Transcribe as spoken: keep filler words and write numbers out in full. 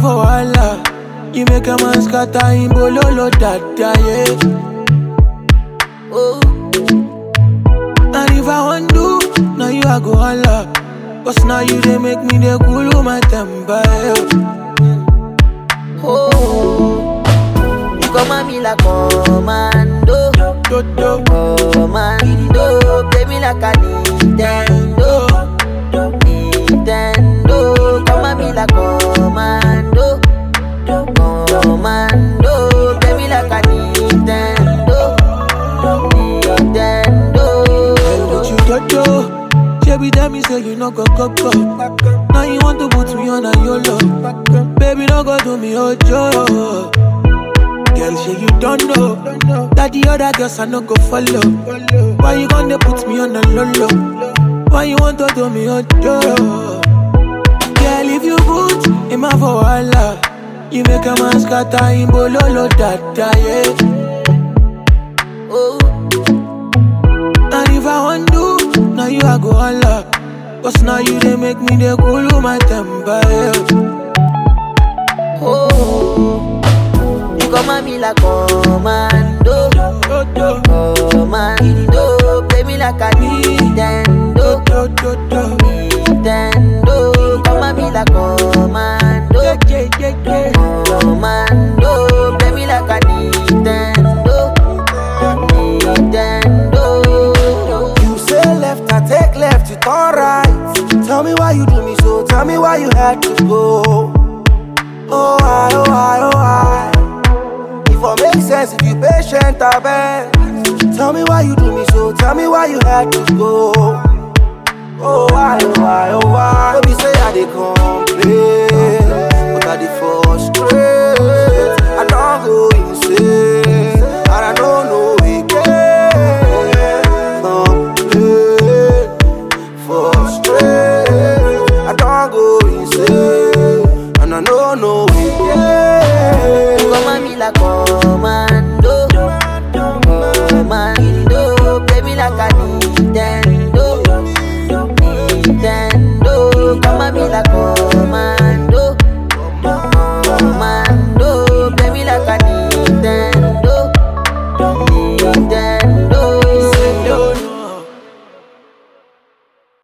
for wahala. You make a man scatter him bololo dada, yeah. Oh. And if I want do, now you a go holla. Cause now you they make me the cool my temper, yeah. Oh, you come at me like commando, Do, do. commando, play me like a Nintendo, Nintendo. Come at me like commando, commando, play me like a Nintendo, Nintendo. What you do, do? Baby, tell me say you no go go go. Now you want to put me on a YOLO. Baby, no go do me ojo. Girl, say you don't know that the other girls I no go follow. Why you gonna put me on a lolo? Why you want to do me ojo? Girl, if you put him a for wahala, you make a man scatter him bololo dada, yeah. Oh, And if I want do, now you a go holla. Cause now you they make me the cool my temper, yeah. oh, you come at me like commando, commando, play me like a Nintendo, Nintendo. Come at me like commando, commando, play me like a Nintendo, Nintendo. You say left, I take left, you turn right. Tell me why you do me so, tell me why you had to go. Oh, I, oh, I, oh, I. If it makes sense, if you patient, I bet. Tell me why you do me so, tell me why you had to go. Oh, I, oh, I, oh, I. Baby say I dey complain, but I dey frustrate.